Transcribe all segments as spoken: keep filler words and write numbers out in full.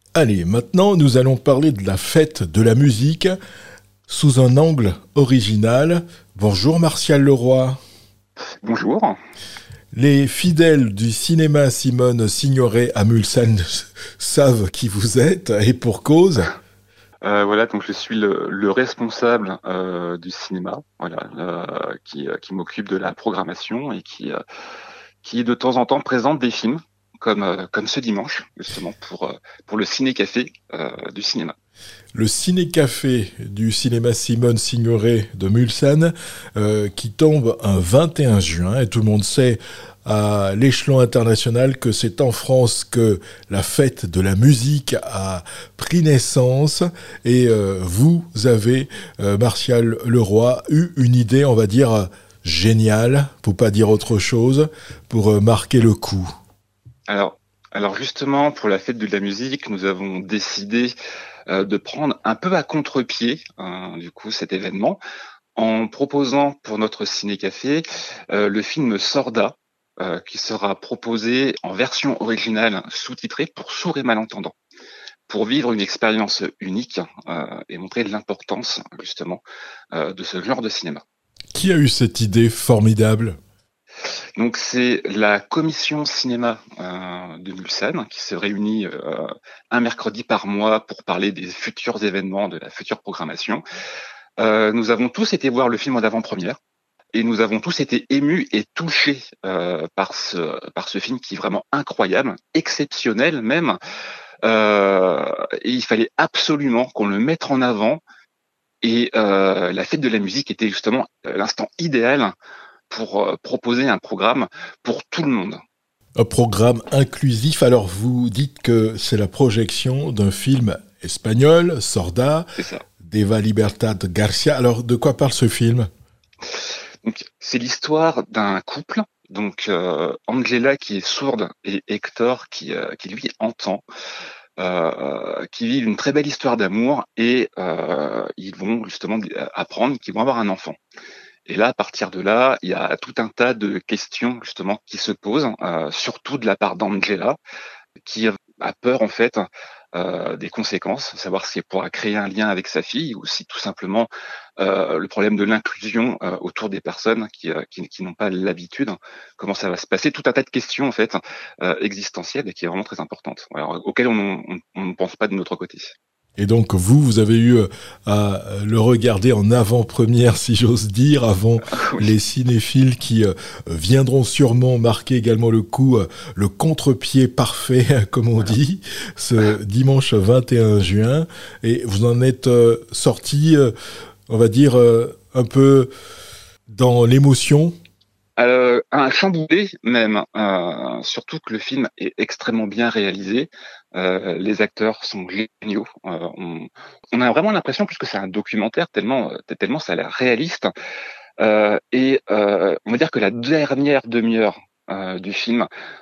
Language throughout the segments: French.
Allez, maintenant nous allons parler de la fête de la musique sous un angle original. Bonjour Martial Leroy. Bonjour. Les fidèles du cinéma Simone Signoret à Mulsanne savent qui vous êtes et pour cause. Euh, voilà, donc je suis le, le responsable euh, du cinéma, voilà, euh, qui, euh, qui m'occupe de la programmation et qui, euh, qui de temps en temps présente des films comme, euh, comme ce dimanche, justement pour, euh, pour le ciné-café euh, du cinéma. Le ciné-café du cinéma Simone Signoret de Mulsanne euh, qui tombe un vingt et un juin et tout le monde sait à l'échelon international que c'est en France que la fête de la musique a pris naissance et euh, vous avez, euh, Martial Leroy, eu une idée, on va dire, géniale, pour pas dire autre chose, pour euh, marquer le coup. Alors, alors justement, pour la fête de la musique, nous avons décidé euh, de prendre un peu à contre-pied, hein, du coup, cet événement, en proposant pour notre ciné-café euh, le film Sorda, euh, qui sera proposé en version originale sous-titrée pour sourds et malentendants, pour vivre une expérience unique euh, et montrer l'importance justement euh, de ce genre de cinéma. Qui a eu cette idée formidable ? Donc c'est la commission cinéma euh, de Mulsanne qui se réunit euh, un mercredi par mois pour parler des futurs événements, de la future programmation. Euh, nous avons tous été voir le film en avant-première. Et nous avons tous été émus et touchés euh, par ce par ce film qui est vraiment incroyable, exceptionnel même. Euh, et il fallait absolument qu'on le mette en avant. Et euh, la fête de la musique était justement l'instant idéal pour euh, proposer un programme pour tout le monde. Un programme inclusif. Alors vous dites que c'est la projection d'un film espagnol, Sorda, C'est ça. d'Eva Libertad Garcia. Alors de quoi parle ce film ? Donc, c'est l'histoire d'un couple, donc euh, Angela qui est sourde et Hector qui, euh, qui lui entend, euh, qui vivent une très belle histoire d'amour et euh, ils vont justement apprendre qu'ils vont avoir un enfant. Et là, à partir de là, il y a tout un tas de questions justement qui se posent, euh, surtout de la part d'Angela, qui a peur en fait euh, des conséquences, savoir si elle pourra créer un lien avec sa fille ou si tout simplement euh, le problème de l'inclusion euh, autour des personnes qui, euh, qui, qui n'ont pas l'habitude, comment ça va se passer, tout un tas de questions en fait euh, existentielles et qui est vraiment très importante, alors, auxquelles on on ne pense pas de notre côté. Et donc vous, vous avez eu à le regarder en avant-première, si j'ose dire, avant Oui. les cinéphiles qui euh, viendront sûrement marquer également le coup, euh, le contre-pied parfait, comme on Voilà. dit, ce dimanche vingt et un juin. Et vous en êtes euh, sorti, euh, on va dire, euh, un peu dans l'émotion. Euh, un chamboulé même, euh, surtout que le film est extrêmement bien réalisé. Euh, les acteurs sont géniaux. Euh, on, on a vraiment l'impression, plus que c'est un documentaire, tellement, euh, tellement ça a l'air réaliste. Euh, et euh, on va dire que la dernière demi-heure euh, du film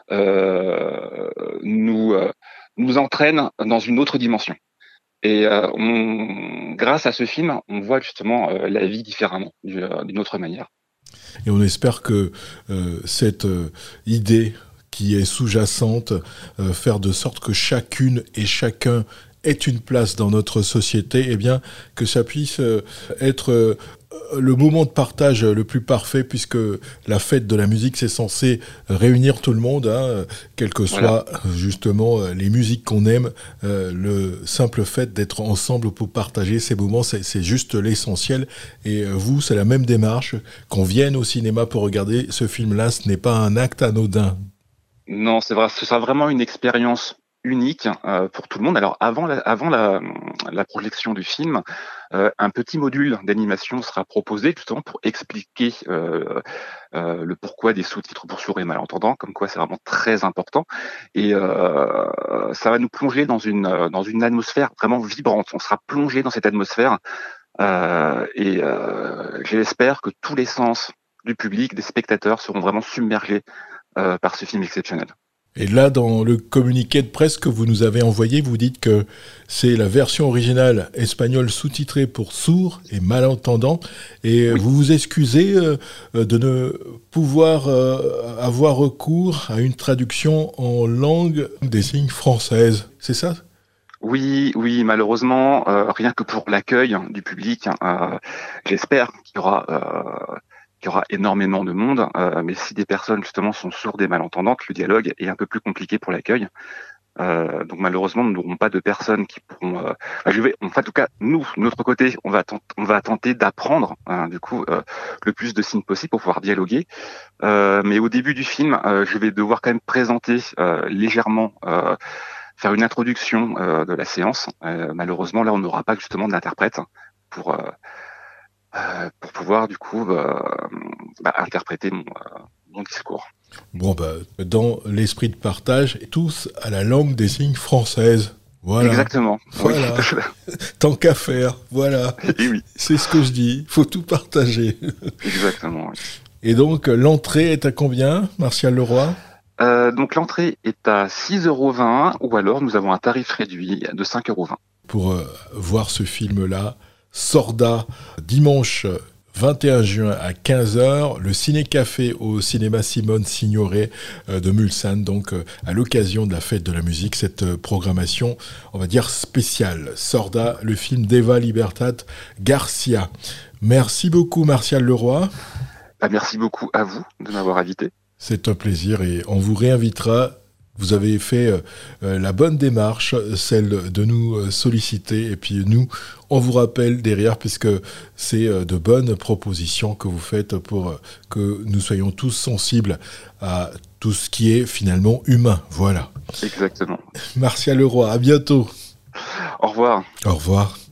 euh, nous euh, nous entraîne dans une autre dimension. Et euh, on, grâce à ce film, on voit justement euh, la vie différemment, d'une autre manière. Et on espère que euh, cette euh, idée qui est sous-jacente, euh, faire de sorte que chacune et chacun ait une place dans notre société, eh bien, que ça puisse euh, être euh, le moment de partage le plus parfait, puisque la fête de la musique, c'est censé réunir tout le monde, hein, quelles que Voilà. soient justement les musiques qu'on aime. Euh, le simple fait d'être ensemble pour partager ces moments, c'est, c'est juste l'essentiel. Et vous, c'est la même démarche. Qu'on vienne au cinéma pour regarder ce film-là, ce n'est pas un acte anodin. Non, c'est vrai, ce sera vraiment une expérience unique euh, pour tout le monde. Alors avant la, avant la, la projection du film, euh, un petit module d'animation sera proposé justement pour expliquer euh, euh, le pourquoi des sous-titres pour sourds et malentendants, comme quoi c'est vraiment très important. Et euh, ça va nous plonger dans une dans une atmosphère vraiment vibrante. On sera plongé dans cette atmosphère euh, et euh, j'espère que tous les sens du public, des spectateurs seront vraiment submergés euh, par ce film exceptionnel. Et là, dans le communiqué de presse que vous nous avez envoyé, vous dites que c'est la version originale espagnole sous-titrée pour sourds et malentendants. Et Oui. vous vous excusez euh, de ne pouvoir euh, avoir recours à une traduction en langue des signes française. C'est ça ? Oui, oui, malheureusement, euh, rien que pour l'accueil du public, euh, j'espère qu'il y aura, euh, qu'il y aura énormément de monde. Euh, mais si des personnes justement sont sourdes et malentendantes, le dialogue est un peu plus compliqué pour l'accueil. Euh, donc malheureusement, nous n'aurons pas de personnes qui pourront. Euh, bah, je vais, enfin, en tout cas, nous, de notre côté, on va, tent- on va tenter d'apprendre, hein, du coup, euh, le plus de signes possible pour pouvoir dialoguer. Euh, mais au début du film, euh, je vais devoir quand même présenter euh, légèrement, euh, faire une introduction euh, de la séance. Euh, malheureusement, là, on n'aura pas justement d'interprète pour euh, euh, pour pouvoir du coup euh, bah, interpréter mon, euh, mon discours. Bon, bah, dans l'esprit de partage, tous à la langue des signes française. Voilà. Exactement. Oui. Voilà. Tant qu'à faire. Voilà. Et oui. C'est ce que je dis. Faut tout partager. Exactement. Oui. Et donc, l'entrée est à combien, Martial Leroy? Euh, donc l'entrée est à six euros vingt ou alors nous avons un tarif réduit de cinq euros vingt. Pour euh, voir ce film-là, Sorda, dimanche vingt et un juin à quinze heures, le Ciné-Café au cinéma Simone Signoret euh, de Mulsanne, donc euh, à l'occasion de la fête de la musique, cette euh, programmation, on va dire spéciale. Sorda, le film d'Eva Libertad Garcia. Merci beaucoup Martial Leroy. Bah, merci beaucoup à vous de m'avoir invité. C'est un plaisir et on vous réinvitera. Vous avez fait euh, la bonne démarche, celle de nous euh, solliciter. Et puis nous, on vous rappelle derrière, puisque c'est euh, de bonnes propositions que vous faites pour euh, que nous soyons tous sensibles à tout ce qui est finalement humain. Voilà. Exactement. Martial Leroy, à bientôt. Au revoir. Au revoir.